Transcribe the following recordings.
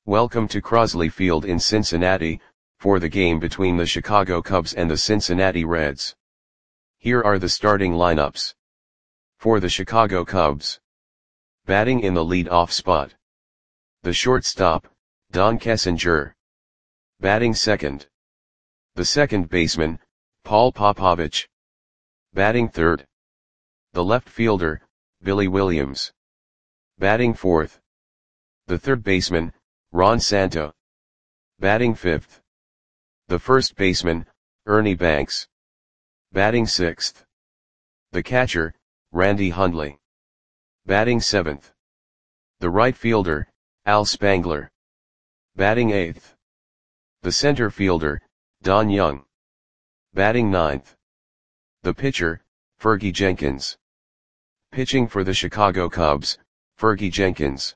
Welcome to Crosley Field in Cincinnati, for the game between the Chicago Cubs and the Cincinnati Reds. Here are the starting lineups. For the Chicago Cubs. Batting in the lead-off spot. The shortstop, Don Kessinger. Batting second. The second baseman, Paul Popovich. Batting third. The left fielder, Billy Williams. Batting fourth. The third baseman, Ron Santo. Batting fifth. The first baseman, Ernie Banks. Batting sixth. The catcher, Randy Hundley. Batting seventh. The right fielder, Al Spangler. Batting eighth. The center fielder, Don Young. Batting ninth. The pitcher, Fergie Jenkins. Pitching for the Chicago Cubs, Fergie Jenkins.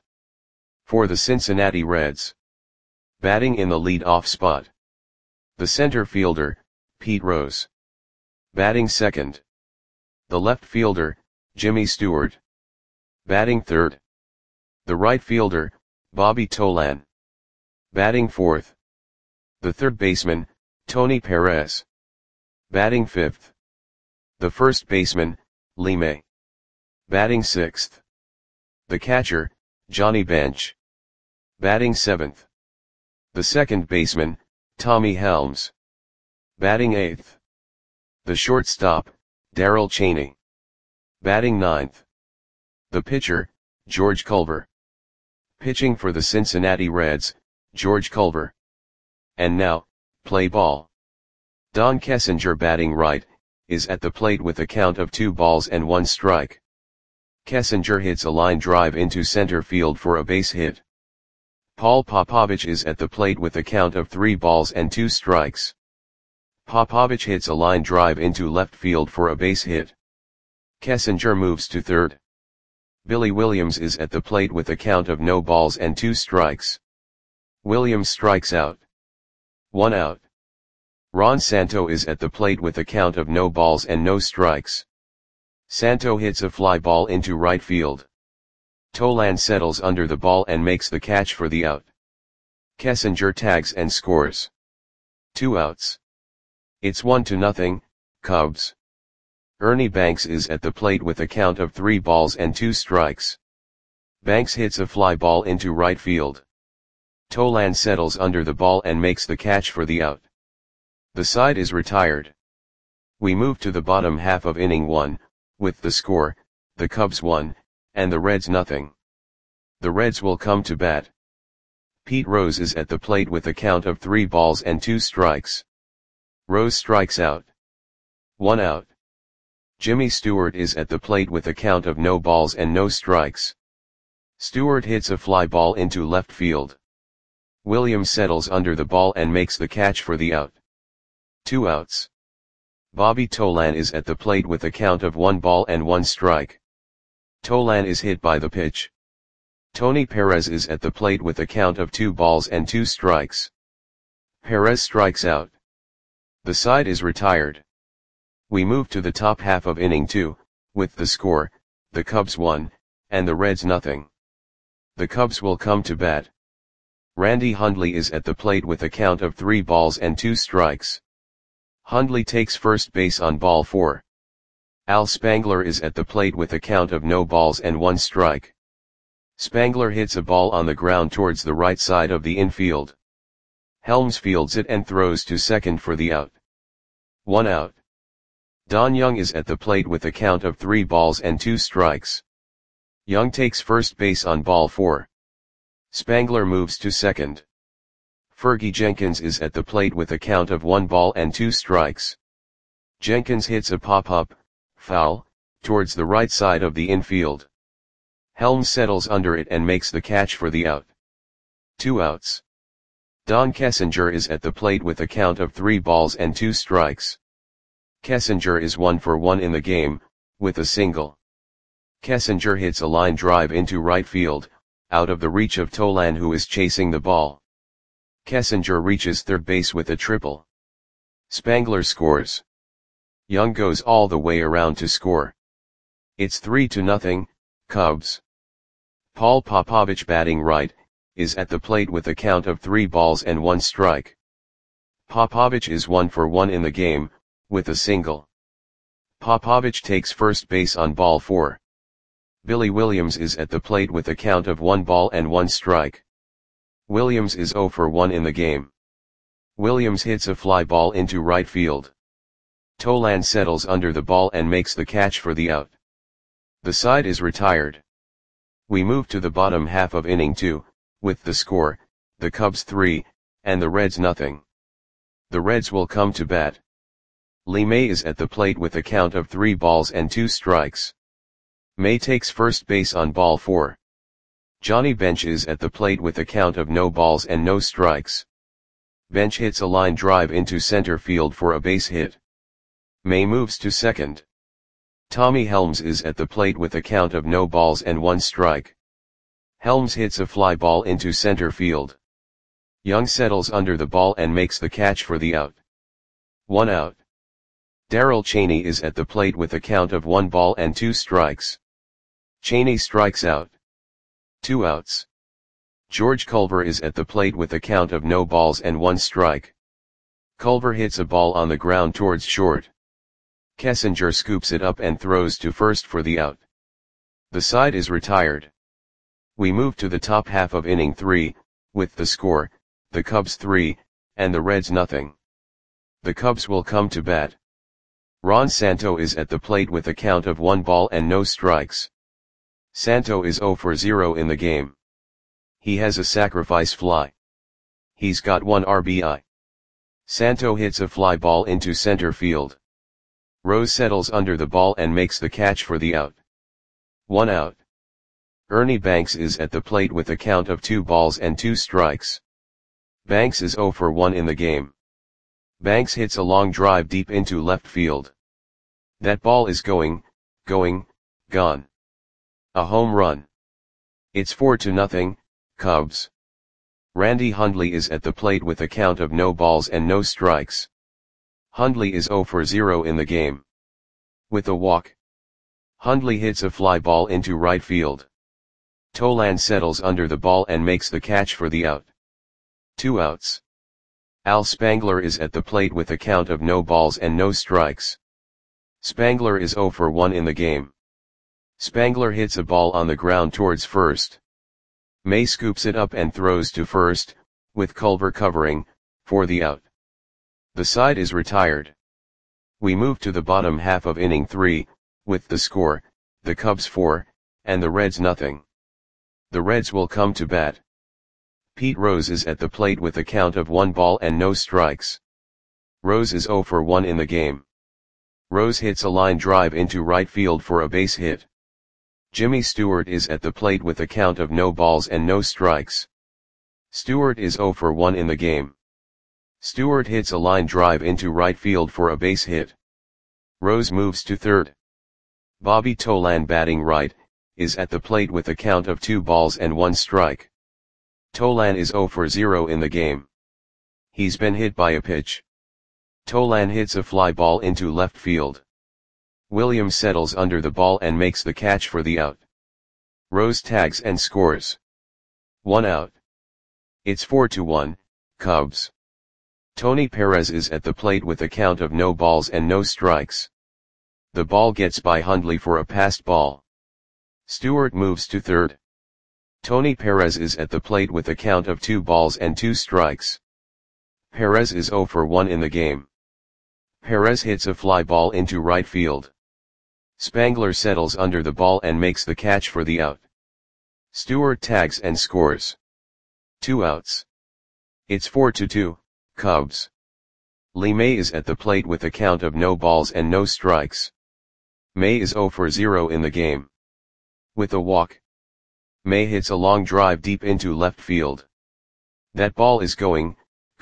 For the Cincinnati Reds. Batting in the lead-off spot. The center fielder, Pete Rose. Batting second. The left fielder, Jimmy Stewart. Batting third. The right fielder, Bobby Tolan. Batting fourth. The third baseman, Tony Perez. Batting fifth. The first baseman, Lee May. Batting sixth. The catcher, Johnny Bench. Batting seventh. The second baseman, Tommy Helms. Batting eighth. The shortstop, Darrell Chaney. Batting ninth. The pitcher, George Culver. Pitching for the Cincinnati Reds, George Culver. And now, play ball. Don Kessinger batting right, is at the plate with a count of 2 balls and 1 strike. Kessinger hits a line drive into center field for a base hit. Paul Popovich is at the plate with a count of 3 balls and 2 strikes. Popovich hits a line drive into left field for a base hit. Kessinger moves to third. Billy Williams is at the plate with a count of no balls and 2 strikes. Williams strikes out. 1 out. Ron Santo is at the plate with a count of no balls and no strikes. Santo hits a fly ball into right field. Tolan settles under the ball and makes the catch for the out. Kessinger tags and scores. 2 outs. It's 1-0, Cubs. Ernie Banks is at the plate with a count of 3 balls and 2 strikes. Banks hits a fly ball into right field. Tolan settles under the ball and makes the catch for the out. The side is retired. We move to the bottom half of inning 1, with the score, the Cubs 1, and the Reds 0. The Reds will come to bat. Pete Rose is at the plate with a count of 3 balls and 2 strikes. Rose strikes out. 1 out. Jimmy Stewart is at the plate with a count of no balls and no strikes. Stewart hits a fly ball into left field. Williams settles under the ball and makes the catch for the out. 2 outs. Bobby Tolan is at the plate with a count of 1 ball and 1 strike. Tolan is hit by the pitch. Tony Perez is at the plate with a count of 2 balls and 2 strikes. Perez strikes out. The side is retired. We move to the top half of inning 2, with the score, the Cubs 1, and the Reds 0. The Cubs will come to bat. Randy Hundley is at the plate with a count of 3 balls and 2 strikes. Hundley takes first base on ball 4. Al Spangler is at the plate with a count of no balls and 1 strike. Spangler hits a ball on the ground towards the right side of the infield. Helms fields it and throws to second for the out. 1 out. Don Young is at the plate with a count of 3 balls and 2 strikes. Young takes first base on ball 4. Spangler moves to second. Fergie Jenkins is at the plate with a count of 1 ball and 2 strikes. Jenkins hits a pop-up, foul, towards the right side of the infield. Helms settles under it and makes the catch for the out. 2 outs. Don Kessinger is at the plate with a count of 3 balls and 2 strikes. Kessinger is 1 for 1 in the game, with a single. Kessinger hits a line drive into right field, out of the reach of Tolan who is chasing the ball. Kessinger reaches third base with a triple. Spangler scores. Young goes all the way around to score. It's 3-0, Cubs. Paul Popovich batting right, is at the plate with a count of 3 balls and 1 strike. Popovich is 1 for 1 in the game, with a single. Popovich takes first base on ball 4. Billy Williams is at the plate with a count of 1 ball and 1 strike. Williams is 0 for 1 in the game. Williams hits a fly ball into right field. Tolan settles under the ball and makes the catch for the out. The side is retired. We move to the bottom half of inning 2, with the score, the Cubs 3, and the Reds nothing. The Reds will come to bat. Lee May is at the plate with a count of 3 balls and 2 strikes. May takes first base on ball 4. Johnny Bench is at the plate with a count of no balls and no strikes. Bench hits a line drive into center field for a base hit. May moves to second. Tommy Helms is at the plate with a count of no balls and 1 strike. Helms hits a fly ball into center field. Young settles under the ball and makes the catch for the out. 1 out. Darrell Chaney is at the plate with a count of 1 ball and 2 strikes. Chaney strikes out. 2 outs. George Culver is at the plate with a count of no balls and 1 strike. Culver hits a ball on the ground towards short. Kessinger scoops it up and throws to first for the out. The side is retired. We move to the top half of inning 3, with the score, the Cubs 3, and the Reds nothing. The Cubs will come to bat. Ron Santo is at the plate with a count of 1 ball and no strikes. Santo is 0 for 0 in the game. He has a sacrifice fly. He's got 1 RBI. Santo hits a fly ball into center field. Rose settles under the ball and makes the catch for the out. 1 out. Ernie Banks is at the plate with a count of 2 balls and 2 strikes. Banks is 0 for 1 in the game. Banks hits a long drive deep into left field. That ball is going, gone. A home run. It's 4-0, Cubs. Randy Hundley is at the plate with a count of no balls and no strikes. Hundley is 0 for 0 in the game. With a walk. Hundley hits a fly ball into right field. Tolan settles under the ball and makes the catch for the out. 2 outs. Al Spangler is at the plate with a count of no balls and no strikes. Spangler is 0 for 1 in the game. Spangler hits a ball on the ground towards first. May scoops it up and throws to first, with Culver covering, for the out. The side is retired. We move to the bottom half of inning 3, with the score, the Cubs 4, and the Reds nothing. The Reds will come to bat. Pete Rose is at the plate with a count of 1 ball and no strikes. Rose is 0 for 1 in the game. Rose hits a line drive into right field for a base hit. Jimmy Stewart is at the plate with a count of no balls and no strikes. Stewart is 0 for 1 in the game. Stewart hits a line drive into right field for a base hit. Rose moves to third. Bobby Tolan, batting right, is at the plate with a count of 2 balls and 1 strike. Tolan is 0 for 0 in the game. He's been hit by a pitch. Tolan hits a fly ball into left field. Williams settles under the ball and makes the catch for the out. Rose tags and scores. 1 out. It's 4-1, Cubs. Tony Perez is at the plate with a count of no balls and no strikes. The ball gets by Hundley for a passed ball. Stewart moves to third. Tony Perez is at the plate with a count of 2 balls and 2 strikes. Perez is 0 for 1 in the game. Perez hits a fly ball into right field. Spangler settles under the ball and makes the catch for the out. Stewart tags and scores. 2 outs. It's 4-2, Cubs. Lee May is at the plate with a count of no balls and no strikes. May is 0 for 0 in the game. With a walk. May hits a long drive deep into left field. That ball is going,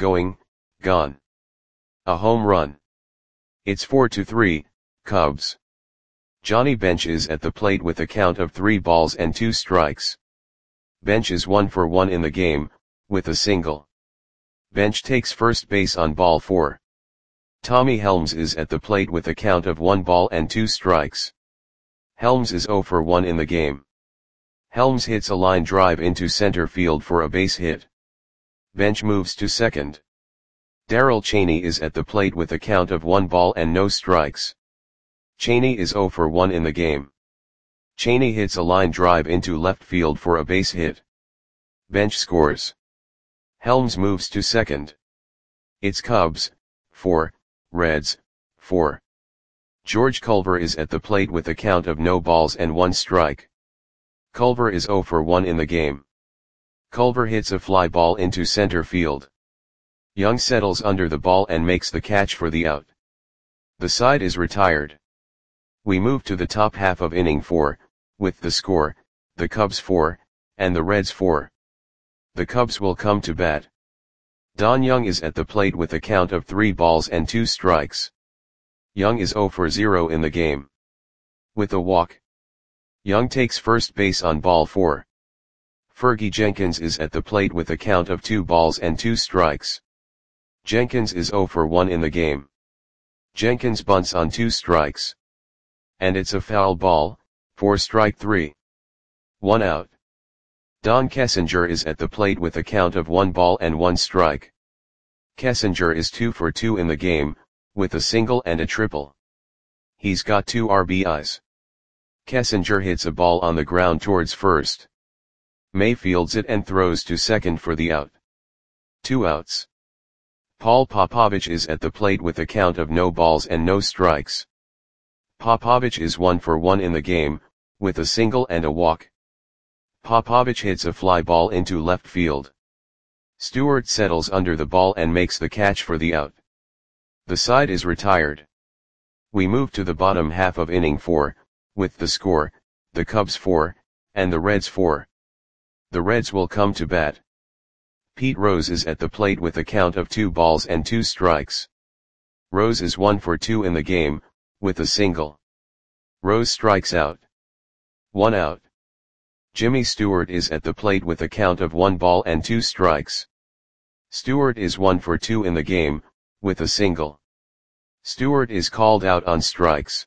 gone. A home run. It's 4-3, Cubs. Johnny Bench is at the plate with a count of 3 balls and 2 strikes. Bench is 1 for 1 in the game, with a single. Bench takes first base on ball 4. Tommy Helms is at the plate with a count of 1 ball and 2 strikes. Helms is 0 for 1 in the game. Helms hits a line drive into center field for a base hit. Bench moves to second. Darrell Chaney is at the plate with a count of 1 ball and no strikes. Chaney is 0 for 1 in the game. Chaney hits a line drive into left field for a base hit. Bench scores. Helms moves to second. It's Cubs, 4, Reds, 4. George Culver is at the plate with a count of no balls and 1 strike. Culver is 0 for 1 in the game. Culver hits a fly ball into center field. Young settles under the ball and makes the catch for the out. The side is retired. We move to the top half of inning 4, with the score, the Cubs 4, and the Reds 4. The Cubs will come to bat. Don Young is at the plate with a count of 3 balls and 2 strikes. Young is 0 for 0 in the game. With a walk. Young takes first base on ball 4. Fergie Jenkins is at the plate with a count of 2 balls and 2 strikes. Jenkins is 0 for 1 in the game. Jenkins bunts on 2 strikes. And it's a foul ball, for strike 3. 1 out. Don Kessinger is at the plate with a count of 1 ball and 1 strike. Kessinger is 2 for 2 in the game, with a single and a triple. He's got 2 RBIs. Kessinger hits a ball on the ground towards first. May fields it and throws to second for the out. 2 outs. Paul Popovich is at the plate with a count of no balls and no strikes. Popovich is 1 for 1 in the game, with a single and a walk. Popovich hits a fly ball into left field. Stewart settles under the ball and makes the catch for the out. The side is retired. We move to the bottom half of inning 4, with the score, the Cubs 4, and the Reds 4. The Reds will come to bat. Pete Rose is at the plate with a count of 2 balls and 2 strikes. Rose is 1 for 2 in the game, with a single. Rose strikes out. 1 out. Jimmy Stewart is at the plate with a count of 1 ball and 2 strikes. Stewart is 1 for 2 in the game, with a single. Stewart is called out on strikes.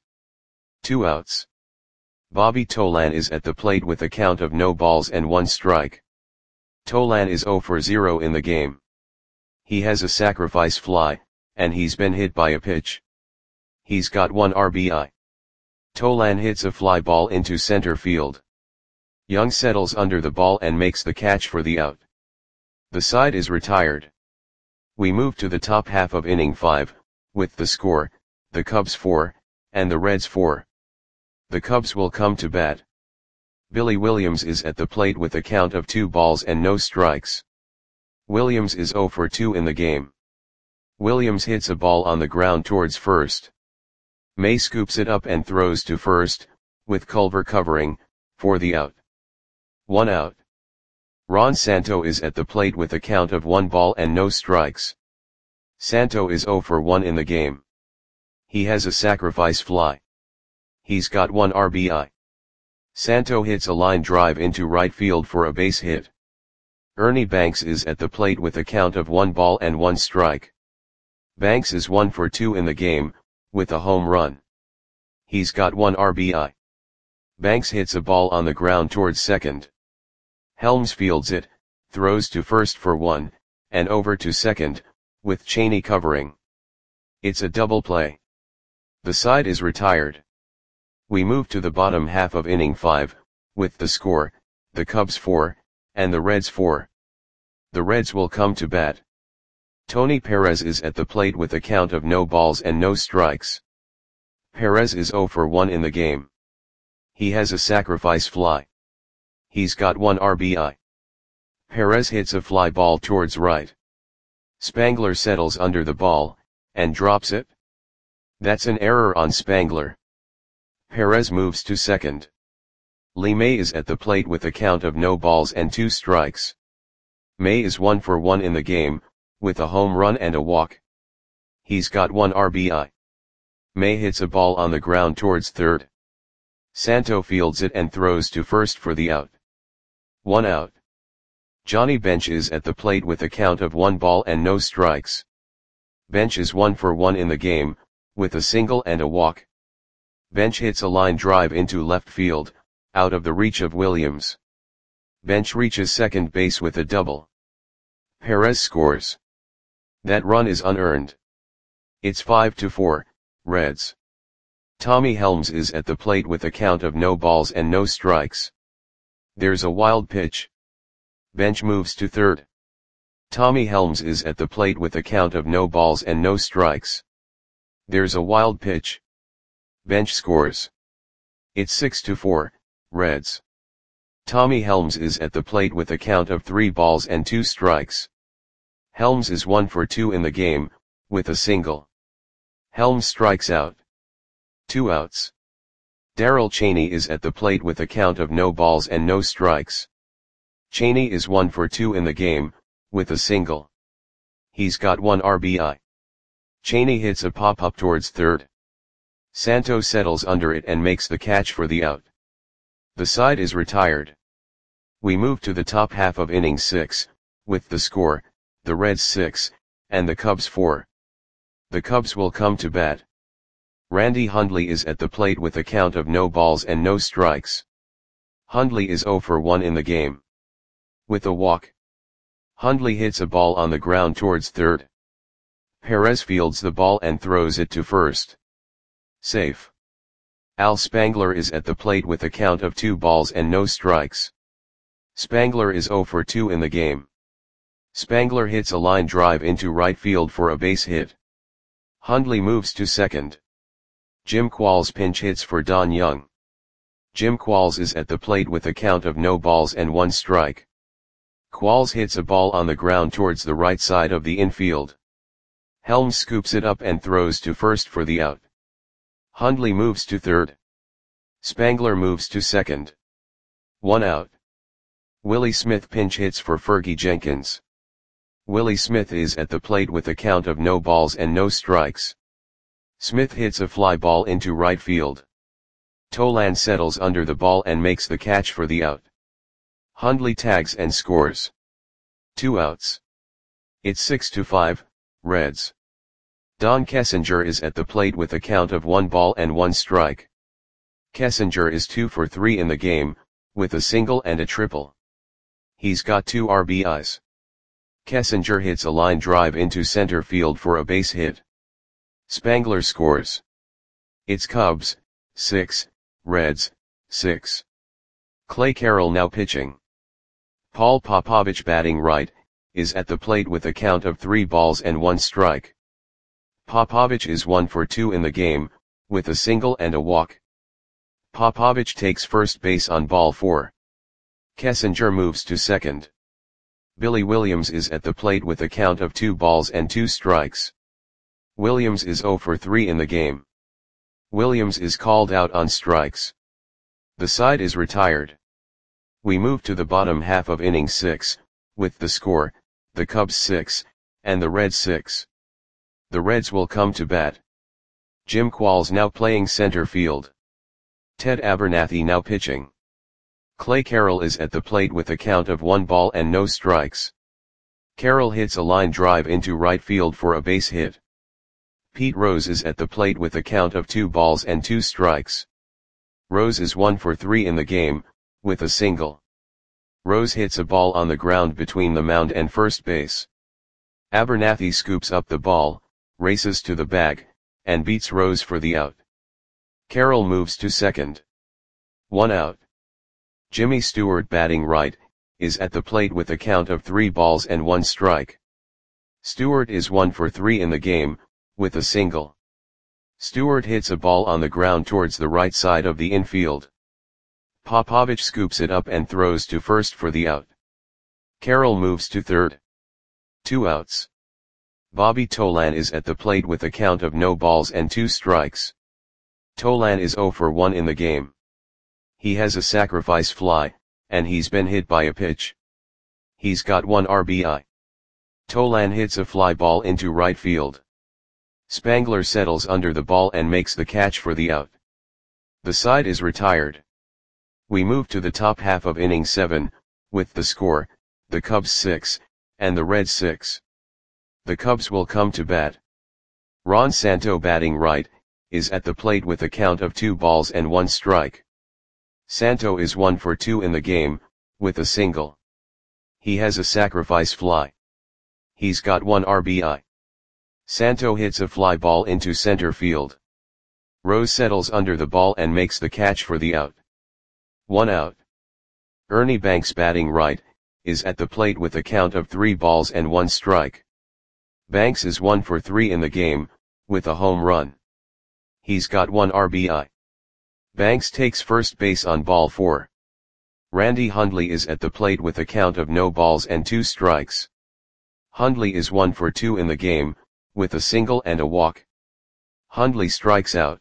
2 outs. Bobby Tolan is at the plate with a count of no balls and 1 strike. Tolan is 0 for 0 in the game. He has a sacrifice fly, and he's been hit by a pitch. He's got 1 RBI. Tolan hits a fly ball into center field. Young settles under the ball and makes the catch for the out. The side is retired. We move to the top half of inning 5, with the score, the Cubs 4, and the Reds 4. The Cubs will come to bat. Billy Williams is at the plate with a count of 2 balls and no strikes. Williams is 0 for 2 in the game. Williams hits a ball on the ground towards first. May scoops it up and throws to first, with Culver covering, for the out. 1 out. Ron Santo is at the plate with a count of 1 ball and no strikes. Santo is 0 for 1 in the game. He has a sacrifice fly. He's got 1 RBI. Santo hits a line drive into right field for a base hit. Ernie Banks is at the plate with a count of 1 ball and 1 strike. Banks is 1 for 2 in the game, with a home run. He's got 1 RBI. Banks hits a ball on the ground towards second. Helms fields it, throws to first for 1, and over to second, with Chaney covering. It's a double play. The side is retired. We move to the bottom half of inning 5, with the score, the Cubs 4, and the Reds 4. The Reds will come to bat. Tony Perez is at the plate with a count of no balls and no strikes. Perez is 0 for 1 in the game. He has a sacrifice fly. He's got 1 RBI. Perez hits a fly ball towards right. Spangler settles under the ball, and drops it. That's an error on Spangler. Perez moves to second. Lee May is at the plate with a count of no balls and 2 strikes. May is 1 for 1 in the game, with a home run and a walk. He's got 1 RBI. May hits a ball on the ground towards third. Santo fields it and throws to first for the out. 1 out. Johnny Bench is at the plate with a count of 1 ball and no strikes. Bench is 1 for 1 in the game, with a single and a walk. Bench hits a line drive into left field, out of the reach of Williams. Bench reaches second base with a double. Perez scores. That run is unearned. It's 5-4, Reds. Tommy Helms is at the plate with a count of no balls and no strikes. There's a wild pitch. Bench moves to third. Tommy Helms is at the plate with a count of no balls and no strikes. There's a wild pitch. Bench scores. It's 6-4, Reds. Tommy Helms is at the plate with a count of 3 balls and 2 strikes. Helms is 1 for 2 in the game, with a single. Helms strikes out. 2 outs. Darrell Chaney is at the plate with a count of no balls and no strikes. Chaney is 1 for 2 in the game, with a single. He's got 1 RBI. Chaney hits a pop-up towards third. Santo settles under it and makes the catch for the out. The side is retired. We move to the top half of inning 6, with the score, the Reds 6, and the Cubs 4. The Cubs will come to bat. Randy Hundley is at the plate with a count of no balls and no strikes. Hundley is 0 for 1 in the game. With a walk. Hundley hits a ball on the ground towards third. Perez fields the ball and throws it to first. Safe. Al Spangler is at the plate with a count of 2 balls and no strikes. Spangler is 0 for 2 in the game. Spangler hits a line drive into right field for a base hit. Hundley moves to second. Jim Qualls pinch hits for Don Young. Jim Qualls is at the plate with a count of no balls and 1 strike. Qualls hits a ball on the ground towards the right side of the infield. Helms scoops it up and throws to first for the out. Hundley moves to third. Spangler moves to second. 1 out. Willie Smith pinch hits for Fergie Jenkins. Willie Smith is at the plate with a count of no balls and no strikes. Smith hits a fly ball into right field. Tolan settles under the ball and makes the catch for the out. Hundley tags and scores. 2 outs. It's 6-5, Reds. Don Kessinger is at the plate with a count of 1 ball and 1 strike. Kessinger is 2 for 3 in the game, with a single and a triple. He's got 2 RBIs. Kessinger hits a line drive into center field for a base hit. Spangler scores. It's Cubs, 6, Reds, 6. Clay Carroll now pitching. Paul Popovich batting right, is at the plate with a count of 3 balls and 1 strike. Popovich is 1 for 2 in the game, with a single and a walk. Popovich takes first base on ball 4. Kessinger moves to second. Billy Williams is at the plate with a count of 2 balls and 2 strikes. Williams is 0 for 3 in the game. Williams is called out on strikes. The side is retired. We move to the bottom half of inning 6, with the score, the Cubs 6, and the Reds 6. The Reds will come to bat. Jim Qualls now playing center field. Ted Abernathy now pitching. Clay Carroll is at the plate with a count of 1 ball and no strikes. Carroll hits a line drive into right field for a base hit. Pete Rose is at the plate with a count of 2 balls and 2 strikes. Rose is 1 for 3 in the game, with a single. Rose hits a ball on the ground between the mound and first base. Abernathy scoops up the ball, races to the bag, and beats Rose for the out. Carroll moves to second. 1 out. Jimmy Stewart batting right, is at the plate with a count of 3 balls and 1 strike. Stewart is 1 for 3 in the game, with a single. Stewart hits a ball on the ground towards the right side of the infield. Popovich scoops it up and throws to first for the out. Carroll moves to third. 2 outs. Bobby Tolan is at the plate with a count of no balls and 2 strikes. Tolan is 0 for 1 in the game. He has a sacrifice fly, and he's been hit by a pitch. He's got 1 RBI. Tolan hits a fly ball into right field. Spangler settles under the ball and makes the catch for the out. The side is retired. We move to the top half of inning 7, with the score, the Cubs 6, and the Reds 6. The Cubs will come to bat. Ron Santo batting right, is at the plate with a count of 2 balls and 1 strike. Santo is 1 for 2 in the game, with a single. He has a sacrifice fly. He's got 1 RBI. Santo hits a fly ball into center field. Rose settles under the ball and makes the catch for the out. 1 out. Ernie Banks, batting right, is at the plate with a count of 3 balls and 1 strike. Banks is 1 for 3 in the game, with a home run. He's got 1 RBI. Banks takes first base on ball 4. Randy Hundley is at the plate with a count of no balls and 2 strikes. Hundley is 1 for 2 in the game, with a single and a walk. Hundley strikes out.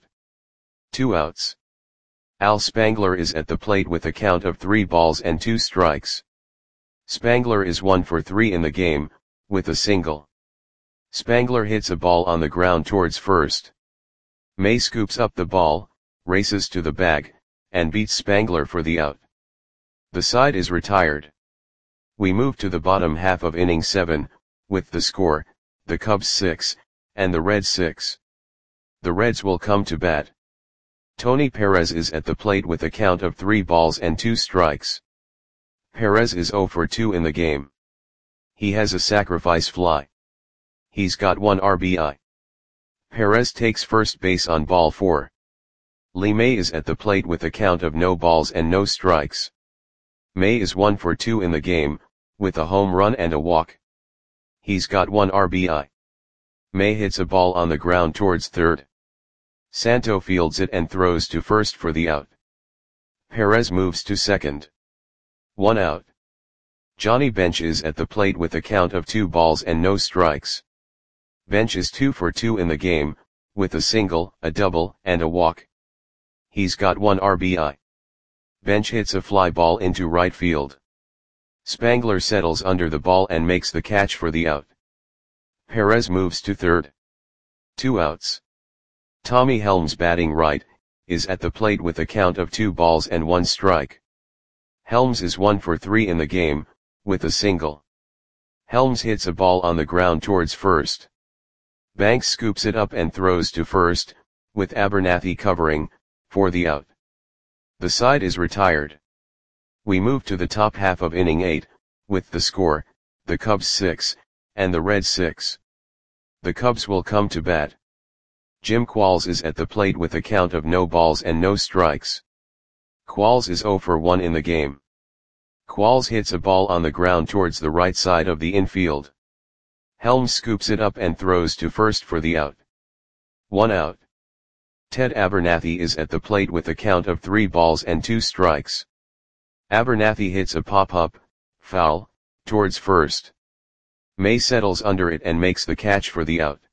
2 outs. Al Spangler is at the plate with a count of 3 balls and 2 strikes. Spangler is 1 for 3 in the game, with a single. Spangler hits a ball on the ground towards first. May scoops up the ball, races to the bag, and beats Spangler for the out. The side is retired. We move to the bottom half of inning 7, with the score, the Cubs 6, and the Reds 6. The Reds will come to bat. Tony Perez is at the plate with a count of 3 balls and 2 strikes. Perez is 0 for 2 in the game. He has a sacrifice fly. He's got 1 RBI. Perez takes first base on ball 4. Lee May is at the plate with a count of no balls and no strikes. May is 1 for 2 in the game, with a home run and a walk. He's got 1 RBI. May hits a ball on the ground towards third. Santo fields it and throws to first for the out. Perez moves to second. 1 out. Johnny Bench is at the plate with a count of 2 balls and no strikes. Bench is 2 for 2 in the game, with a single, a double, and a walk. He's got 1 RBI. Bench hits a fly ball into right field. Spangler settles under the ball and makes the catch for the out. Perez moves to third. 2 outs. Tommy Helms, batting right, is at the plate with a count of 2 balls and 1 strike. Helms is 1 for 3 in the game, with a single. Helms hits a ball on the ground towards first. Banks scoops it up and throws to first, with Abernathy covering, for the out. The side is retired. We move to the top half of inning 8, with the score, the Cubs 6, and the Reds 6. The Cubs will come to bat. Jim Qualls is at the plate with a count of no balls and no strikes. Qualls is 0 for 1 in the game. Qualls hits a ball on the ground towards the right side of the infield. Helms scoops it up and throws to first for the out. 1 out. Ted Abernathy is at the plate with a count of 3 balls and 2 strikes. Abernathy hits a pop-up, foul, towards first. May settles under it and makes the catch for the out.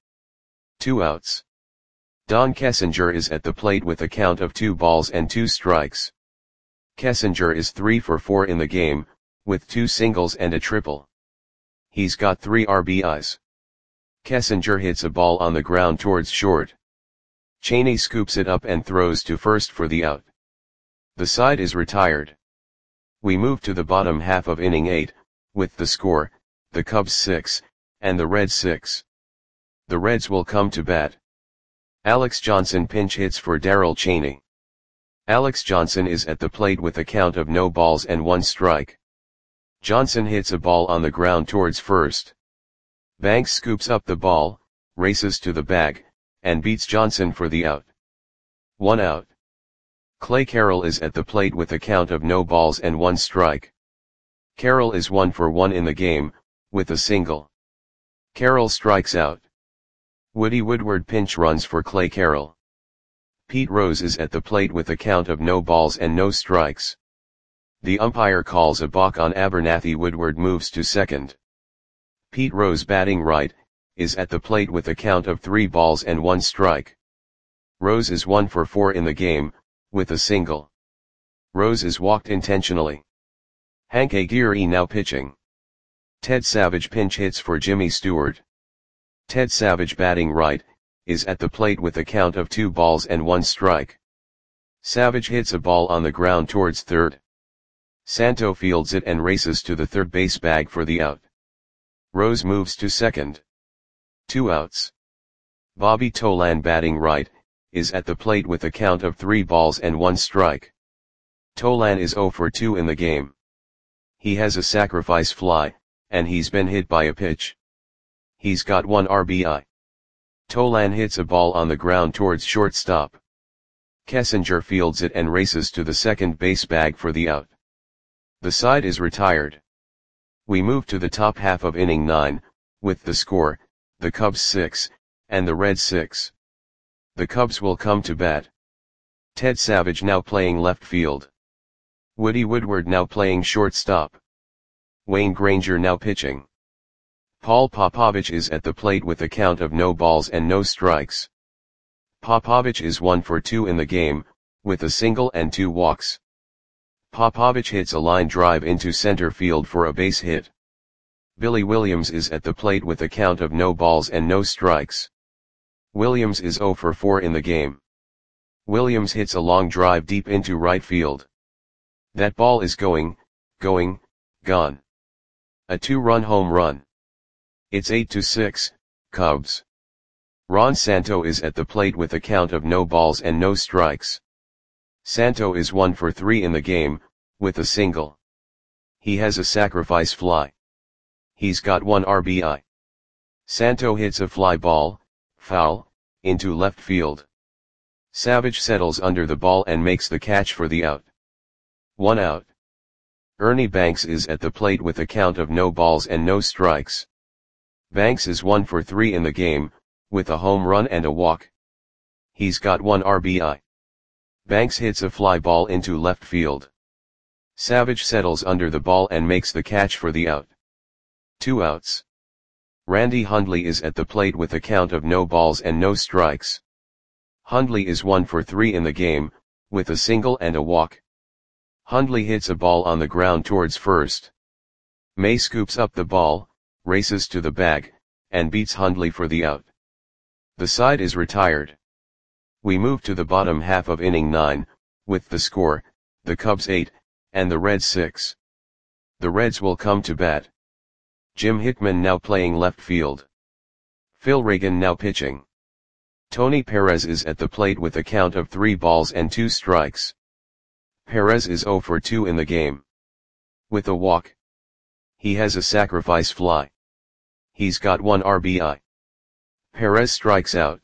2 outs. Don Kessinger is at the plate with a count of 2 balls and 2 strikes. Kessinger is 3 for 4 in the game, with 2 singles and a triple. He's got 3 RBIs. Kessinger hits a ball on the ground towards short. Cheney scoops it up and throws to first for the out. The side is retired. We move to the bottom half of inning 8, with the score, the Cubs 6, and the Reds 6. The Reds will come to bat. Alex Johnson pinch hits for Darrell Cheney. Alex Johnson is at the plate with a count of no balls and 1 strike. Johnson hits a ball on the ground towards first. Banks scoops up the ball, races to the bag, and beats Johnson for the out. 1 out. Clay Carroll is at the plate with a count of no balls and 1 strike. Carroll is 1 for 1 in the game, with a single. Carroll strikes out. Woody Woodward pinch runs for Clay Carroll. Pete Rose is at the plate with a count of no balls and no strikes. The umpire calls a balk on Abernathy. Woodward moves to second. Pete Rose, batting right, is at the plate with a count of 3 balls and 1 strike. Rose is 1 for 4 in the game, with a single. Rose is walked intentionally. Hank Aguirre now pitching. Ted Savage pinch hits for Jimmy Stewart. Ted Savage, batting right, is at the plate with a count of 2 balls and 1 strike. Savage hits a ball on the ground towards third. Santo fields it and races to the third base bag for the out. Rose moves to second. 2 outs. Bobby Tolan, batting right, is at the plate with a count of 3 balls and 1 strike. Tolan is 0 for 2 in the game. He has a sacrifice fly, and he's been hit by a pitch. He's got 1 RBI. Tolan hits a ball on the ground towards shortstop. Kessinger fields it and races to the second base bag for the out. The side is retired. We move to the top half of inning 9, with the score, the Cubs 6, and the Reds 6. The Cubs will come to bat. Ted Savage now playing left field. Woody Woodward now playing shortstop. Wayne Granger now pitching. Paul Popovich is at the plate with a count of no balls and no strikes. Popovich is 1 for 2 in the game, with a single and 2 walks. Popovich hits a line drive into center field for a base hit. Billy Williams is at the plate with a count of no balls and no strikes. Williams is 0 for 4 in the game. Williams hits a long drive deep into right field. That ball is gone. A 2-run home run. It's 8-6, Cubs. Ron Santo is at the plate with a count of no balls and no strikes. Santo is 1 for 3 in the game, with a single. He has a sacrifice fly. He's got 1 RBI. Santo hits a fly ball, foul, into left field. Savage settles under the ball and makes the catch for the out. 1 out. Ernie Banks is at the plate with a count of no balls and no strikes. Banks is 1 for 3 in the game, with a home run and a walk. He's got 1 RBI. Banks hits a fly ball into left field. Savage settles under the ball and makes the catch for the out. 2 outs. Randy Hundley is at the plate with a count of no balls and no strikes. Hundley is 1 for 3 in the game, with a single and a walk. Hundley hits a ball on the ground towards first. May scoops up the ball, races to the bag, and beats Hundley for the out. The side is retired. We move to the bottom half of inning 9, with the score, the Cubs 8, and the Reds 6. The Reds will come to bat. Jim Hickman now playing left field. Phil Reagan now pitching. Tony Perez is at the plate with a count of 3 balls and 2 strikes. Perez is 0 for 2 in the game. With a walk. He has a sacrifice fly. He's got 1 RBI. Perez strikes out.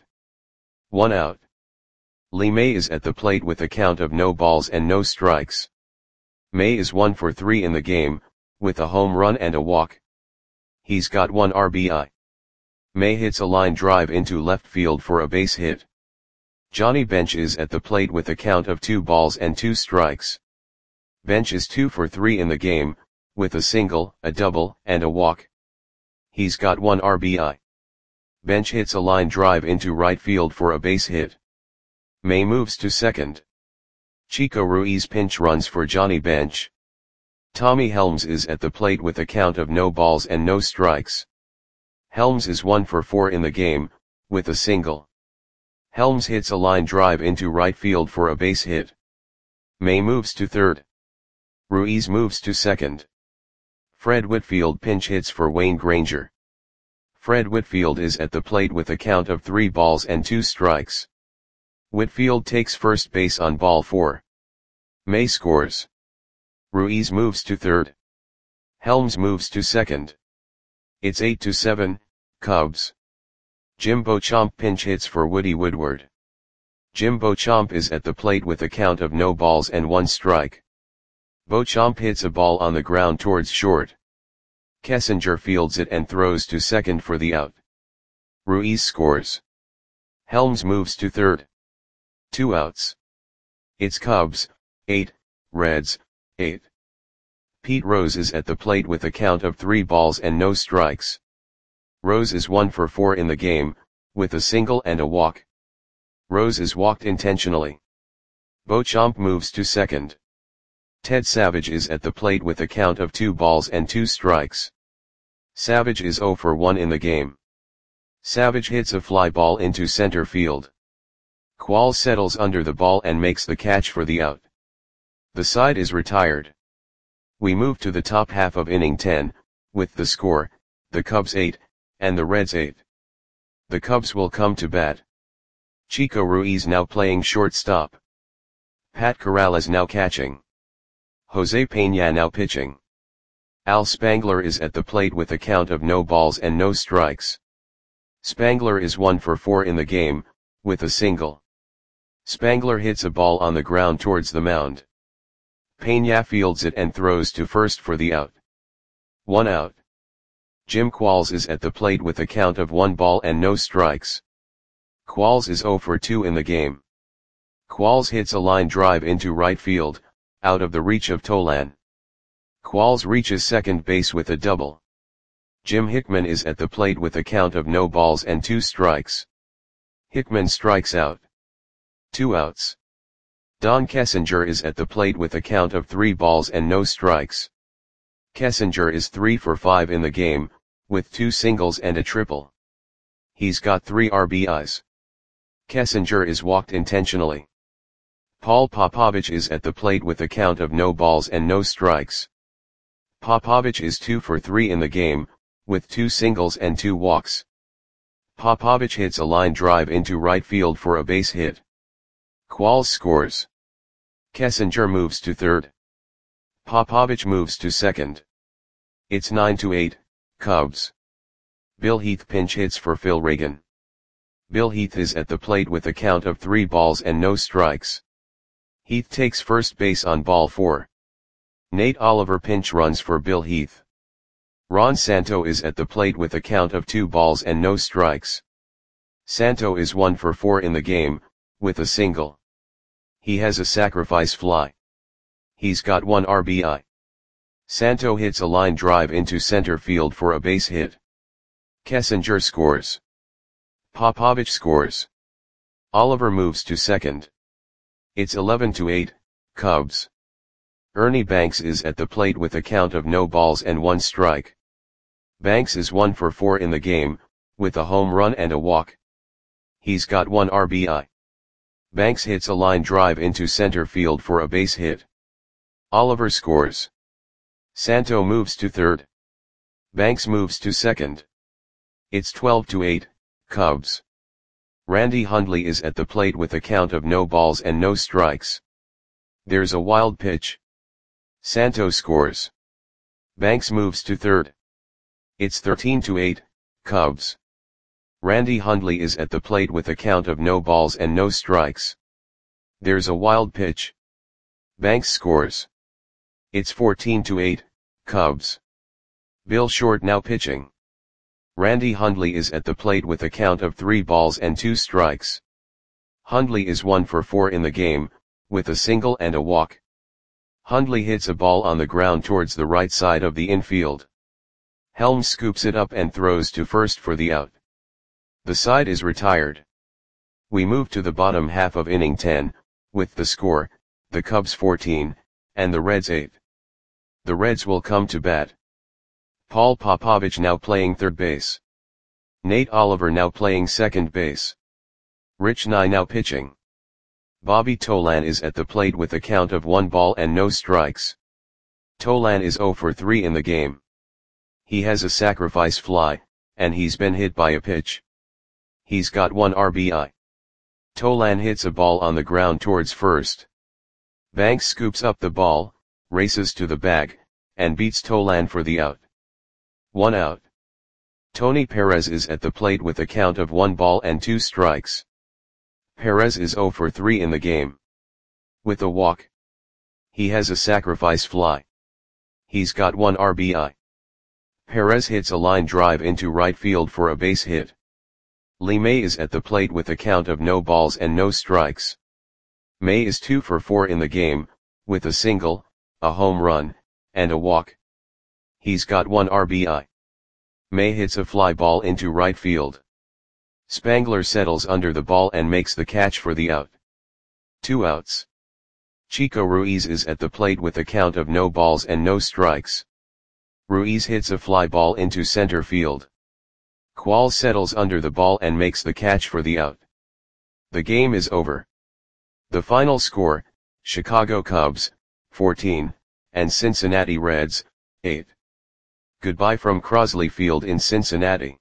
1 out. Lee May is at the plate with a count of no balls and no strikes. May is 1 for 3 in the game, with a home run and a walk. He's got 1 RBI. May hits a line drive into left field for a base hit. Johnny Bench is at the plate with a count of 2 balls and 2 strikes. Bench is 2 for 3 in the game, with a single, a double, and a walk. He's got 1 RBI. Bench hits a line drive into right field for a base hit. May moves to second. Chico Ruiz pinch runs for Johnny Bench. Tommy Helms is at the plate with a count of no balls and no strikes. Helms is 1 for 4 in the game, with a single. Helms hits a line drive into right field for a base hit. May moves to third. Ruiz moves to second. Fred Whitfield pinch hits for Wayne Granger. Fred Whitfield is at the plate with a count of 3 balls and 2 strikes. Whitfield takes first base on ball 4. May scores. Ruiz moves to third. Helms moves to second. It's 8-7, Cubs. Jim Beauchamp pinch hits for Woody Woodward. Jim Beauchamp is at the plate with a count of no balls and 1 strike. Beauchamp hits a ball on the ground towards short. Kessinger fields it and throws to second for the out. Ruiz scores. Helms moves to third. 2 outs. It's Cubs, 8, Reds, 8. Pete Rose is at the plate with a count of 3 balls and no strikes. Rose is 1 for 4 in the game, with a single and a walk. Rose is walked intentionally. Beauchamp moves to second. Ted Savage is at the plate with a count of 2 balls and 2 strikes. Savage is 0 for 1 in the game. Savage hits a fly ball into center field. Qual settles under the ball and makes the catch for the out. The side is retired. We move to the top half of inning 10, with the score, the Cubs 8, and the Reds 8. The Cubs will come to bat. Chico Ruiz now playing shortstop. Pat Corrales now catching. Jose Peña now pitching. Al Spangler is at the plate with a count of no balls and no strikes. Spangler is 1 for 4 in the game, with a single. Spangler hits a ball on the ground towards the mound. Peña fields it and throws to first for the out. 1 out. Jim Qualls is at the plate with a count of 1 ball and no strikes. Qualls is 0 for 2 in the game. Qualls hits a line drive into right field, out of the reach of Tolan. Qualls reaches second base with a double. Jim Hickman is at the plate with a count of no balls and 2 strikes. Hickman strikes out. 2 outs. Don Kessinger is at the plate with a count of 3 balls and no strikes. Kessinger is 3 for 5 in the game, with 2 singles and a triple. He's got 3 RBIs. Kessinger is walked intentionally. Paul Popovich is at the plate with a count of no balls and no strikes. Popovich is 2 for 3 in the game, with 2 singles and 2 walks. Popovich hits a line drive into right field for a base hit. Qualls scores. Kessinger moves to third. Popovich moves to second. It's 9-8, Cubs. Bill Heath pinch hits for Phil Reagan. Bill Heath is at the plate with a count of 3 balls and no strikes. Heath takes first base on ball 4. Nate Oliver pinch runs for Bill Heath. Ron Santo is at the plate with a count of 2 balls and no strikes. Santo is 1 for 4 in the game, with a single. He has a sacrifice fly. He's got 1 RBI. Santo hits a line drive into center field for a base hit. Kessinger scores. Popovich scores. Oliver moves to second. It's 11-8, Cubs. Ernie Banks is at the plate with a count of no balls and 1 strike. Banks is 1 for 4 in the game, with a home run and a walk. He's got 1 RBI. Banks hits a line drive into center field for a base hit. Oliver scores. Santo moves to third. Banks moves to second. It's 12-8, Cubs. Randy Hundley is at the plate with a count of no balls and no strikes. There's a wild pitch. Santo scores. Banks moves to third. It's 13-8, Cubs. Randy Hundley is at the plate with a count of no balls and no strikes. There's a wild pitch. Banks scores. It's 14-8, Cubs. Bill Short now pitching. Randy Hundley is at the plate with a count of 3 balls and 2 strikes. Hundley is 1 for 4 in the game, with a single and a walk. Hundley hits a ball on the ground towards the right side of the infield. Helms scoops it up and throws to first for the out. The side is retired. We move to the bottom half of inning 10, with the score, the Cubs 14, and the Reds 8. The Reds will come to bat. Paul Popovich now playing third base. Nate Oliver now playing second base. Rich Nye now pitching. Bobby Tolan is at the plate with a count of 1 ball and no strikes. Tolan is 0 for 3 in the game. He has a sacrifice fly, and he's been hit by a pitch. He's got 1 RBI. Tolan hits a ball on the ground towards first. Banks scoops up the ball, races to the bag, and beats Tolan for the out. 1 out. Tony Perez is at the plate with a count of 1 ball and 2 strikes. Perez is 0 for 3 in the game. With a walk. He has a sacrifice fly. He's got 1 RBI. Perez hits a line drive into right field for a base hit. Lee May is at the plate with a count of no balls and no strikes. May is 2 for 4 in the game, with a single, a home run, and a walk. He's got 1 RBI. May hits a fly ball into right field. Spangler settles under the ball and makes the catch for the out. 2 outs. Chico Ruiz is at the plate with a count of no balls and no strikes. Ruiz hits a fly ball into center field. Qualls settles under the ball and makes the catch for the out. The game is over. The final score, Chicago Cubs, 14, and Cincinnati Reds, 8. Goodbye from Crosley Field in Cincinnati.